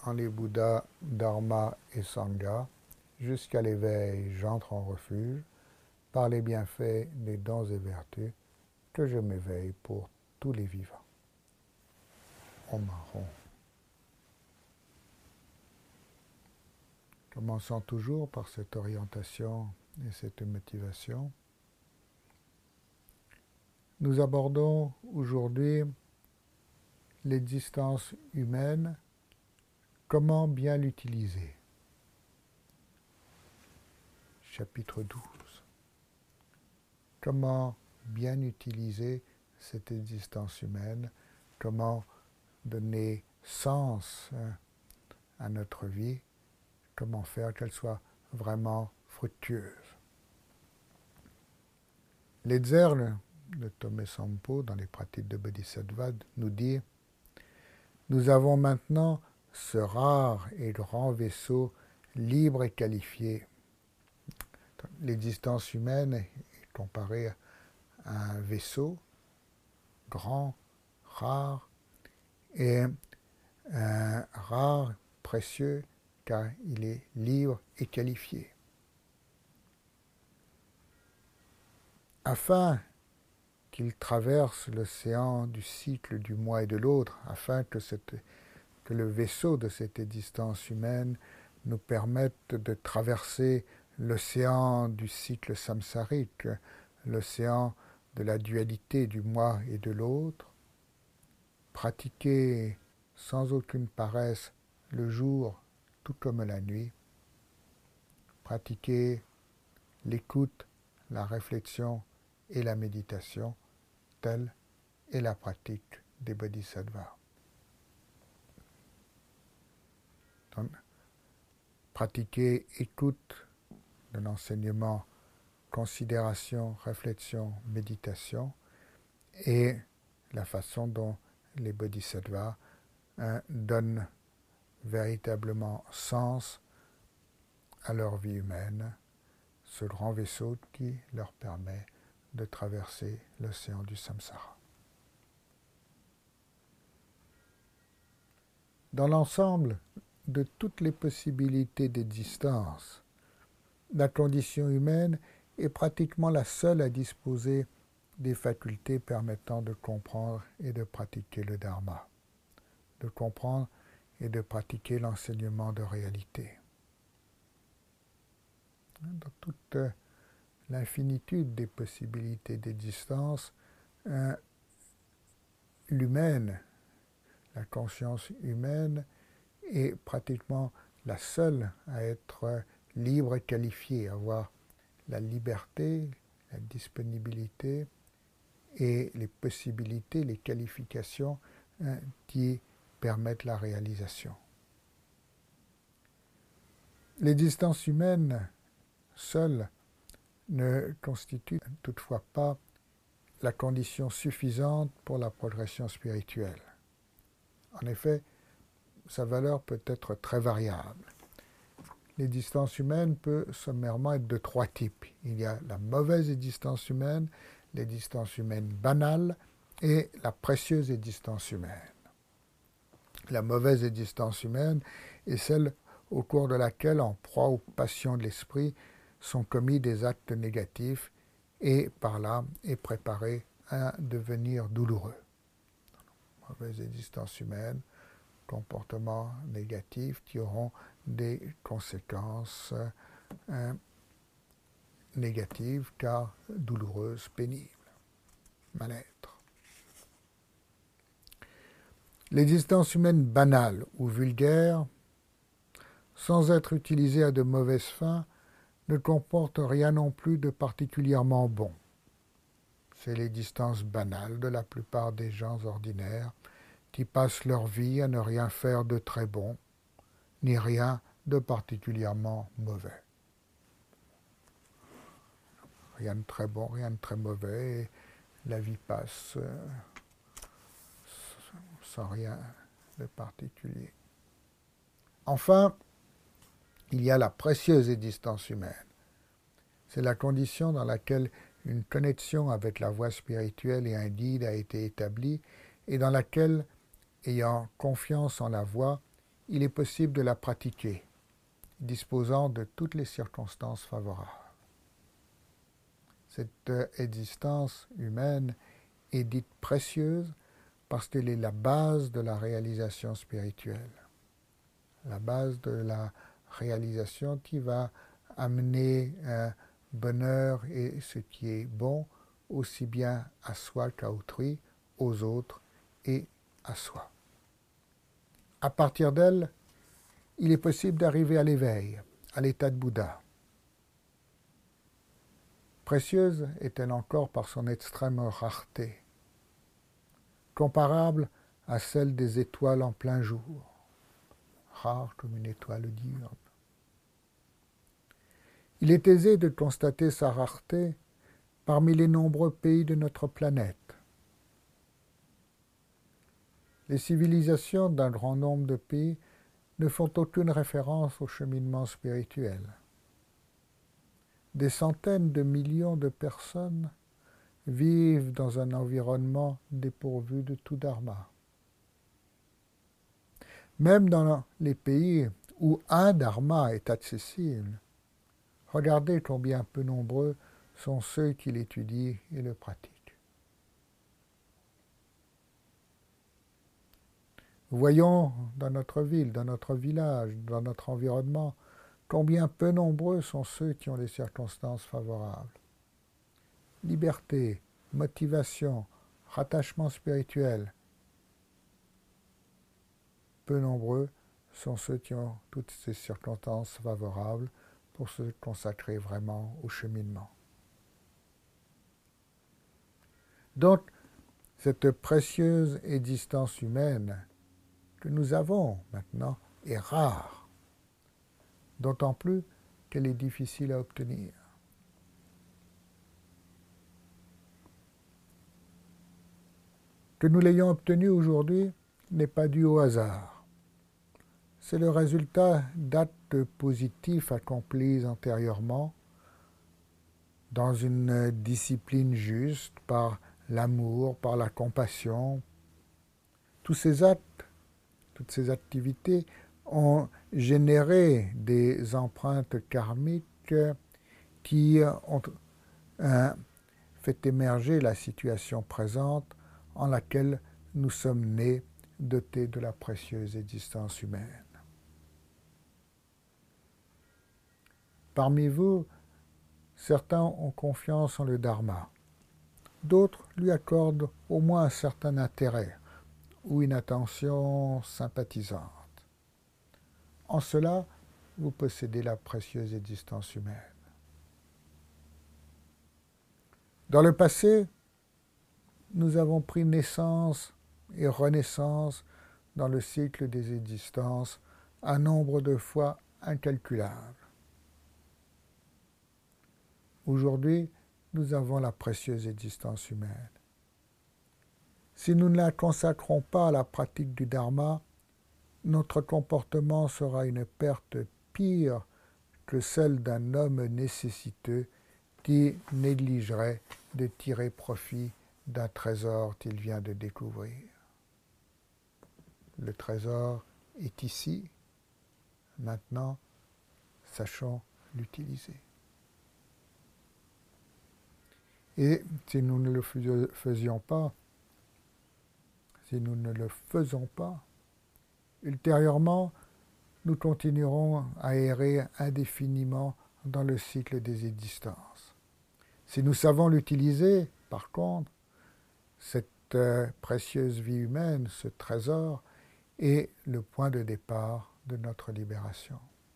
en les Bouddhas, Dharma et Sangha, jusqu'à l'éveil, j'entre en refuge, par les bienfaits des dons et vertus, que je m'éveille pour tous les vivants. Om Marron. Commençons toujours par cette orientation et cette motivation. Nous abordons aujourd'hui l'existence humaine, comment bien l'utiliser. Chapitre 12. Comment bien utiliser cette existence humaine, comment donner sens à notre vie, comment faire qu'elle soit vraiment fructueuse. L'Edzerle de Tomé Sampo, dans les pratiques de Bodhisattva, nous dit « Nous avons maintenant ce rare et grand vaisseau libre et qualifié. » L'existence humaine est comparée à un vaisseau grand, rare, et rare, précieux, car il est libre et qualifié. Afin qu'il traverse l'océan du cycle du moi et de l'autre, afin que le vaisseau de cette existence humaine nous permette de traverser l'océan du cycle samsarique, l'océan de la dualité du moi et de l'autre, pratiquer sans aucune paresse le jour tout comme la nuit, pratiquer l'écoute, la réflexion et la méditation, telle est la pratique des bodhisattvas. Donc, pratiquer écoute de l'enseignement, considération, réflexion, méditation, et la façon dont les bodhisattvas donnent véritablement sens à leur vie humaine, ce grand vaisseau qui leur permet de traverser l'océan du samsara. Dans l'ensemble de toutes les possibilités d'existence, la condition humaine est pratiquement la seule à disposer des facultés permettant de comprendre et de pratiquer le dharma, de comprendre et de pratiquer l'enseignement de réalité. Dans toute l'infinitude des possibilités d'existence, l'humaine, la conscience humaine est pratiquement la seule à être libre et qualifiée, à avoir la liberté, la disponibilité et les possibilités, les qualifications qui permettent la réalisation. L'existence humaine seule ne constitue toutefois pas la condition suffisante pour la progression spirituelle. En effet, sa valeur peut être très variable. L'existence humaine peut sommairement être de trois types. Il y a la mauvaise existence humaine, l'existence humaine banale et la précieuse existence humaine. La mauvaise existence humaine est celle au cours de laquelle, en proie aux passions de l'esprit, sont commis des actes négatifs et par là est préparé un devenir douloureux. Mauvaise existence humaine, comportements négatifs qui auront des conséquences négatives car douloureuses, pénibles, mal-être. L'existence humaine banale ou vulgaire, sans être utilisée à de mauvaises fins, ne comporte rien non plus de particulièrement bon. C'est l'existence banale de la plupart des gens ordinaires qui passent leur vie à ne rien faire de très bon, ni rien de particulièrement mauvais. Rien de très bon, rien de très mauvais, et la vie passe sans rien de particulier. Enfin, il y a la précieuse existence humaine. C'est la condition dans laquelle une connexion avec la voie spirituelle et un guide a été établie et dans laquelle, ayant confiance en la voie, il est possible de la pratiquer, disposant de toutes les circonstances favorables. Cette existence humaine est dite précieuse parce qu'elle est la base de la réalisation spirituelle, la base de la réalisation qui va amener un bonheur et ce qui est bon aussi bien à soi qu'à autrui, aux autres et à soi. À partir d'elle, il est possible d'arriver à l'éveil, à l'état de Bouddha. Précieuse est-elle encore par son extrême rareté, comparable à celle des étoiles en plein jour, rare comme une étoile diurne. Il est aisé de constater sa rareté parmi les nombreux pays de notre planète. Les civilisations d'un grand nombre de pays ne font aucune référence au cheminement spirituel. Des centaines de millions de personnes vivent dans un environnement dépourvu de tout dharma. Même dans les pays où un dharma est accessible, regardez combien peu nombreux sont ceux qui l'étudient et le pratiquent. Voyons dans notre ville, dans notre village, dans notre environnement, combien peu nombreux sont ceux qui ont les circonstances favorables. Liberté, motivation, rattachement spirituel. Peu nombreux sont ceux qui ont toutes ces circonstances favorables pour se consacrer vraiment au cheminement. Donc, cette précieuse existence humaine que nous avons maintenant est rare, d'autant plus qu'elle est difficile à obtenir. Que nous l'ayons obtenue aujourd'hui n'est pas dû au hasard. C'est le résultat d'actes positifs accomplis antérieurement dans une discipline juste, par l'amour, par la compassion. Tous ces actes, toutes ces activités ont généré des empreintes karmiques qui ont fait émerger la situation présente en laquelle nous sommes nés, dotés de la précieuse existence humaine. Parmi vous, certains ont confiance en le Dharma. D'autres lui accordent au moins un certain intérêt ou une attention sympathisante. En cela, vous possédez la précieuse existence humaine. Dans le passé, nous avons pris naissance et renaissance dans le cycle des existences un nombre de fois incalculable. Aujourd'hui, nous avons la précieuse existence humaine. Si nous ne la consacrons pas à la pratique du Dharma, notre comportement sera une perte pire que celle d'un homme nécessiteux qui négligerait de tirer profit d'un trésor qu'il vient de découvrir. Le trésor est ici. Maintenant, sachons l'utiliser. Et si nous ne le faisons pas, ultérieurement, nous continuerons à errer indéfiniment dans le cycle des existences. Si nous savons l'utiliser, par contre, cette précieuse vie humaine, ce trésor, est le point de départ de notre libération.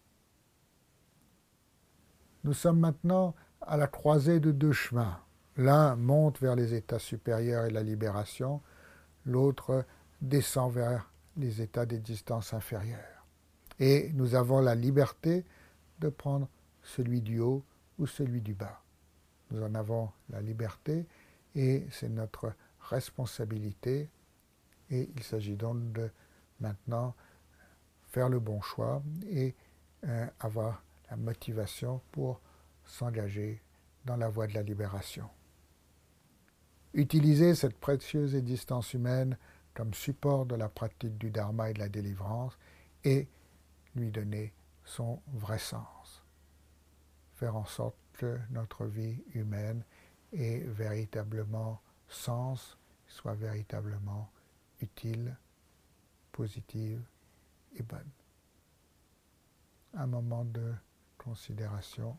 Nous sommes maintenant à la croisée de deux chemins. L'un monte vers les états supérieurs et la libération, l'autre descend vers les états d'existence inférieure. Et nous avons la liberté de prendre celui du haut ou celui du bas. Nous en avons la liberté et c'est notre responsabilité. Et il s'agit donc de maintenant faire le bon choix et avoir la motivation pour s'engager dans la voie de la libération. Utiliser cette précieuse existence humaine comme support de la pratique du Dharma et de la délivrance et lui donner son vrai sens. Faire en sorte que notre vie humaine ait véritablement sens, soit véritablement utile, positive et bonne. Un moment de considération.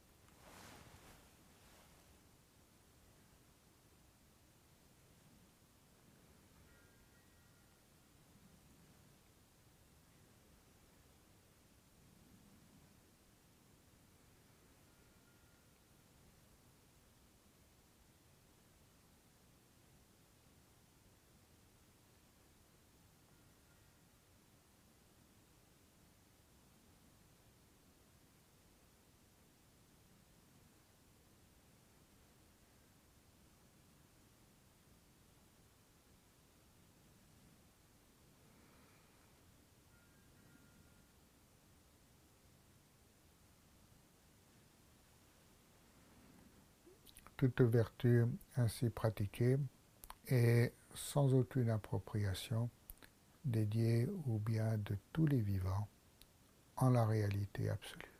Toute vertu ainsi pratiquée est sans aucune appropriation dédiée au bien de tous les vivants en la réalité absolue.